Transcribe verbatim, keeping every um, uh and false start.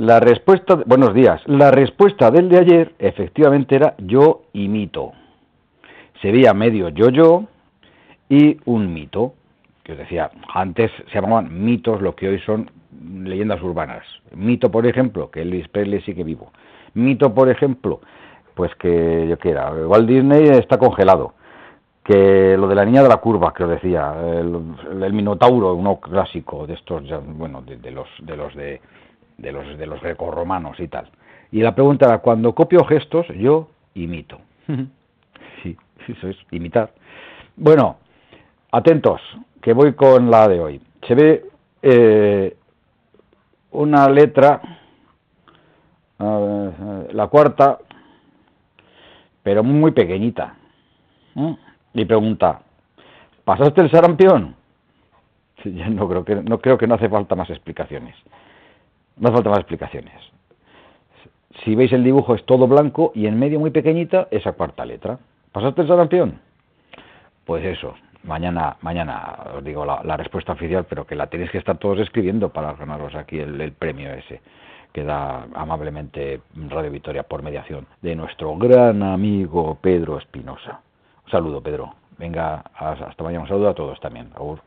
La respuesta, buenos días, la respuesta del de ayer efectivamente era yo y mito. Se veía medio yo-yo y un mito, que os decía, antes se llamaban mitos, lo que hoy son leyendas urbanas. Mito, por ejemplo, que Elvis Presley sigue vivo. Mito, por ejemplo, pues que yo quiera, Walt Disney está congelado. Que lo de la niña de la curva, que os decía, el, el Minotauro, uno clásico de estos, bueno, de, de los de los de, de los de los grecorromanos y tal. Y la pregunta era, cuando copio gestos, yo imito. Sí, eso es imitar. Bueno, atentos, que voy con la de hoy. Se ve eh, una letra, uh, la cuarta, pero muy pequeñita. ¿Mm? Y pregunta, ¿pasaste el sarampión? Sí, yo no creo que no creo que no hace falta más explicaciones. No hace falta más explicaciones. Si veis el dibujo es todo blanco y en medio muy pequeñita esa cuarta letra. ¿Pasaste el sarampión? Pues eso, mañana mañana os digo la, la respuesta oficial, pero que la tenéis que estar todos escribiendo para ganaros aquí el, el premio ese que da amablemente Radio Vitoria por mediación de nuestro gran amigo Pedro Espinosa. Un saludo, Pedro. Venga, hasta mañana. Un saludo a todos también. Agur.